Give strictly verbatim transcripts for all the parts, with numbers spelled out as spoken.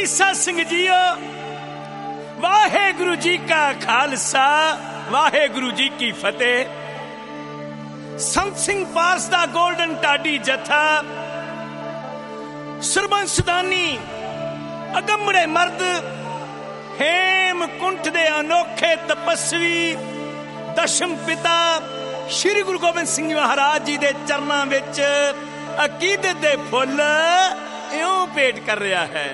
ਈਸਾ Singh JIO, Waheguru ji ਕਾ ਖਾਲਸਾ, ਵਾਹਿਗੁਰੂ ਜੀ ਕੀ ਫਤਿਹ। ਸੰਤ ਸਿੰਘ ਪਾਰਸ ਦਾ golden ਢਾਡੀ ਜਥਾ, ਸਰਬੰਸਦਾਨੀ ਅਗੰਮੜੇ ਮਰਦ, ਹੇਮਕੁੰਠ ਦੇ ਅਨੋਖੇ ਤਪਸਵੀ ਦਸ਼ਮ ਪਿਤਾ ਸ਼੍ਰੀ ਗੁਰੂ ਗੋਬਿੰਦ ਸਿੰਘ ਮਹਾਰਾਜ ਜੀ ਦੇ ਚਰਨਾਂ ਵਿੱਚ ਅਕੀਦਤ ਦੇ ਫੁੱਲ ਇਉਂ ਭੇਟ ਕਰ ਰਿਹਾ ਹੈ।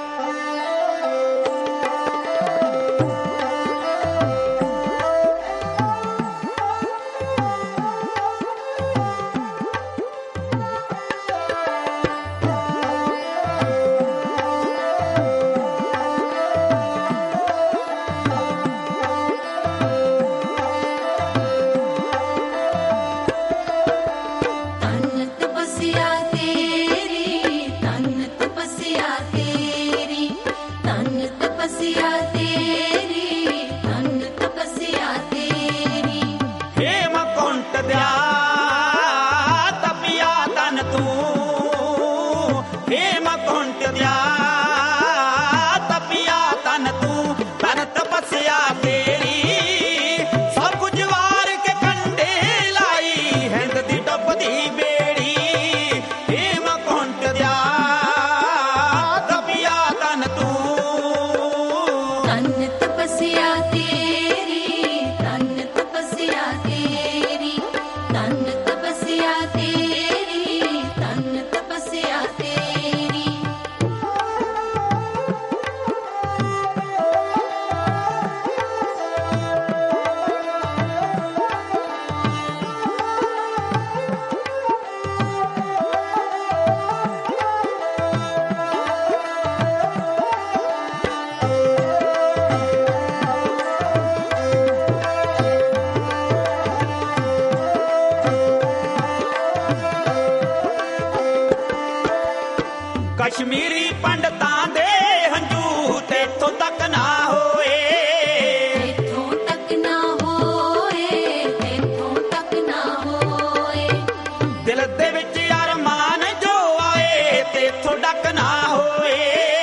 ਕਸ਼ਮੀਰੀ ਪੰਡਤਾਂ ਦੇ ਹੰਝੂ ਤੇਥੋਂ ਤੱਕ ਨਾ ਹੋਏ, ਤੇਥੋਂ ਤੱਕ ਨਾ ਹੋਏ, ਤੇਥੋਂ ਤੱਕ ਨਾ ਹੋਏ। ਦਿਲ ਦੇ ਵਿੱਚ ਅਰਮਾਨ ਜੋ ਆਏ ਤੇਥੋਂ ਡੱਕ ਨਾ ਹੋਏ,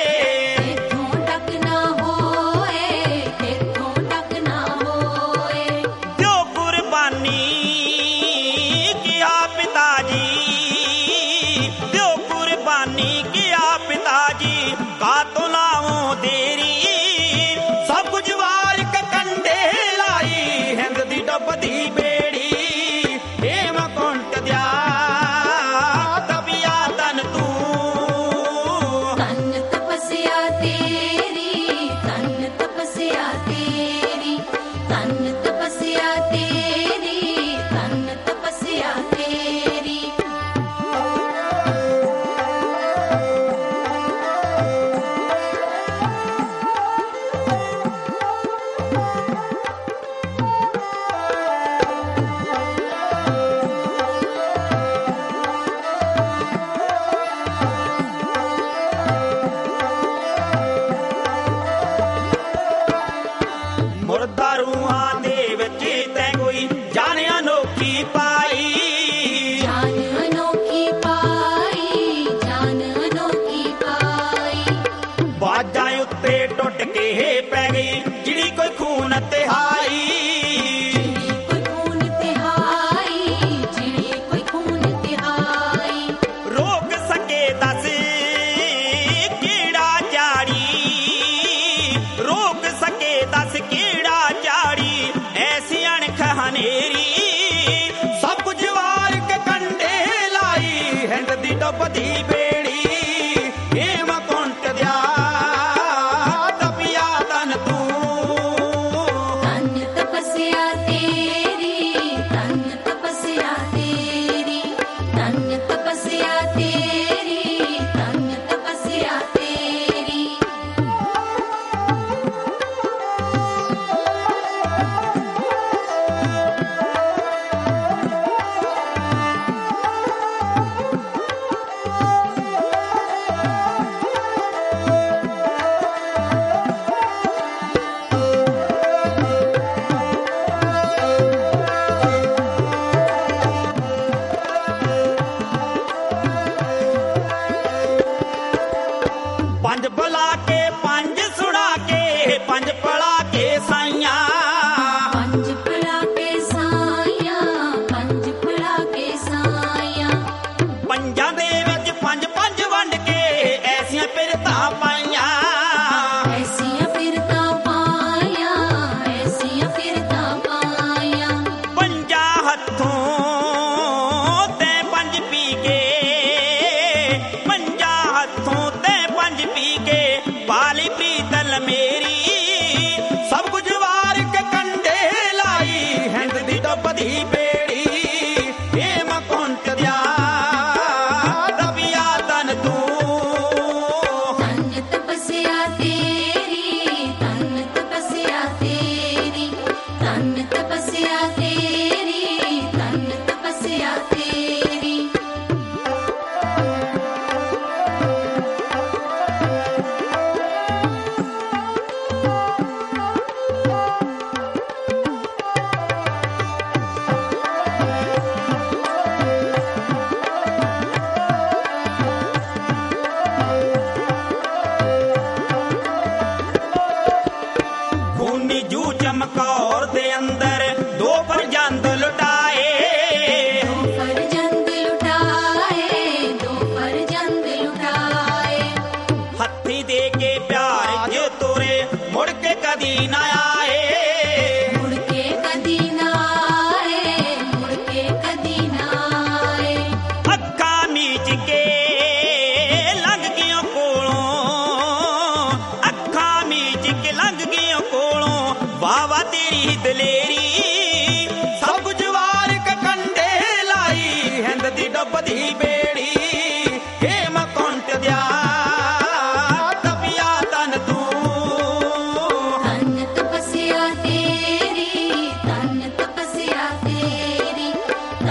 ਤੇਥੋਂ ਤੱਕ ਨਾ ਹੋਏ, ਤੇਥੋਂ ਤੱਕ ਨਾ ਹੋਏ। ਜੋ ਕੁਰਬਾਨੀ ਕੀਆ ਪਿਤਾ ਜੀ, ਜੋ ਕੁਰਬਾਨੀ ਕੀਆ ਪਿਤਾ ਜੀ, ਕਾਤੋਂ ਲਾਵੋਂ ਦੇਰੀ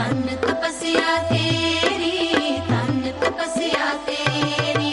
ਧੰਨ ਤਪੱਸਿਆ ਤੇਰੀ, ਧੰਨ ਤਪੱਸਿਆ ਤੇਰੀ।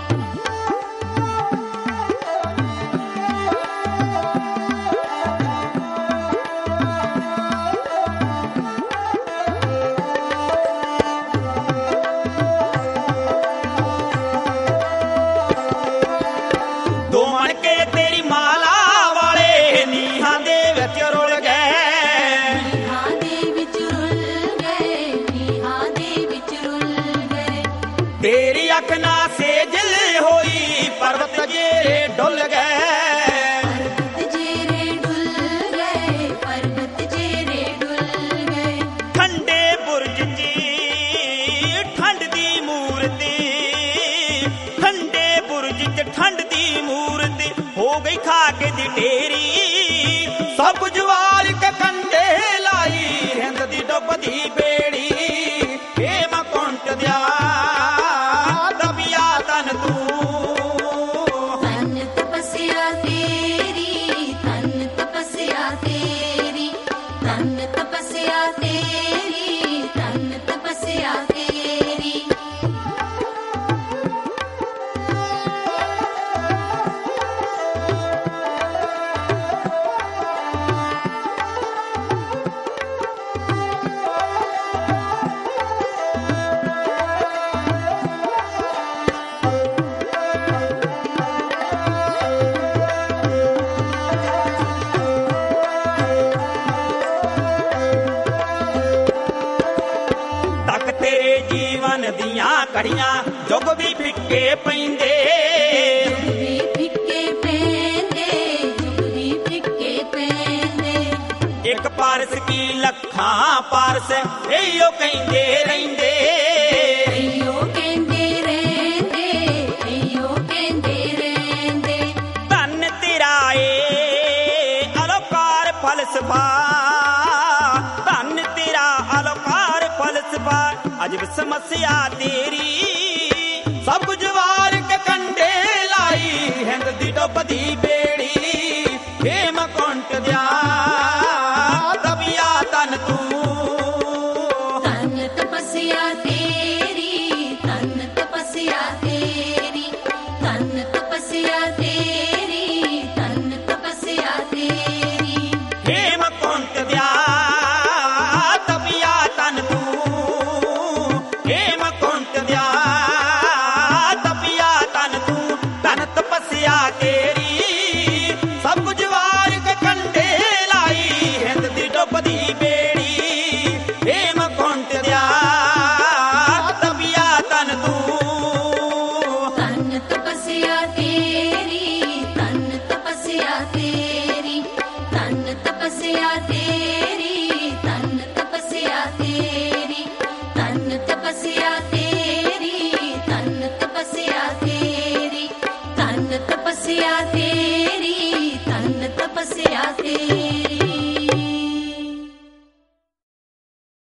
ਦੋ ਮਣ ਕੇ ਤੇਰੀ ਮਾਲਾ ਵਾਲੇ ਨੀਹਾਂ ਦੇ ਵਿੱਚ ਰੁਲ ਗਏ। ਨੀਹਾਂ ਦੇ ਵਿੱਚ ਰੁਲ ਗਏ, ਨੀਹਾਂ ਦੇ ਵਿੱਚ ਰੁਲ ਗਏ। ਤੇਰੀ ਅੱਖ ਨਾ ਸੇਜਲ ਹੋਈ ਪਰਬਤ ਜਿਹੜੇ ਡੁੱਲ ਗਏ। ਪਰਬਤ ਜਿਹੜੇ ਡੁੱਲ ਗਏ, ਪਰਬਤ ਜਿਹੜੇ ਡੁੱਲ ਗਏ। ਠੰਡੇ ਬੁਰਜ 'ਚ ਠੰਡ ਦੀ ਮੂਰਤੀ, ਠੰਡੇ ਬੁਰਜ 'ਚ ਠੰਡ ਦੀ ਮੂਰਤੀ ਹੋ ਗਈ ਖਾਕ ਦੀ ਢੇਰੀ। ਸਭ ਕੁਝ ਵਾਰ ਕੇ ਕੰਡੇ ਲਾਈ ਹਿੰਦ ਦੀ ਡੁੱਬਦੀ ਬੇੜੀ। ਹੇਮਕੁੰਟ ਦਿਆ ਦਬਿਆ ਤਨ ਤੂੰ। ਧੰਨ ਤਪੱਸਿਆ ਤੇਰੀ, ਧੰਨ ਤਪੱਸਿਆ ਤੇਰੀ, ਧੰਨ ਤਪੱਸਿਆ ਤੇਰੀ, ਧੰਨ ਤਪੱਸਿਆ ਤੇਰੀ। ਤੱਕ ਤੇਰੇ ਜੀਵਨ ਦੀਆਂ ਘੜੀਆਂ ਜੁਗ ਵੀ ਫਿੱਕੇ ਪੈਂਦੇ। ਜੁਗ ਵੀ ਫਿੱਕੇ ਪੈਂਦੇ, ਜੁਗ ਵੀ ਫਿੱਕੇ ਪੈਂਦੇ। ਇੱਕ ਪਾਰਸ ਕੀ ਲੱਖਾਂ ਪਾਰਸ ਇਹੋ ਕਹਿੰਦੇ ਰਹਿੰਦੇ। ਅਈਓ ਕਹਿੰਦੇ ਰਹਿੰਦੇ, ਅਈਓ ਕਹਿੰਦੇ ਰਹਿੰਦੇ। ਧੰਨ ਤੇਰਾ ਏ ਅਲੋਕਾਰ ਫਲਸਫਾ, ਧੰਨ ਤੇਰਾ ਅਲੋਕਾਰ ਫਲਸਫਾ। ਅਜਬ ਸਮੱਸਿਆ ਤੇਰੀ ਸਭ ਕੁਝ ਵਾਰ ਕੇ ਕੰਡੇ ਲਾਈ ਹਿੰਦ ਦੀ ਡੁੱਬਦੀ ਬੇੜੀ। ਹੇਮਕੁੰਟ ਦਿਆ ਦਬਿਆ ਤਨ ਤੂੰ। ਧੰਨ ਤਪੱਸਿਆ ਤੇਰੀ।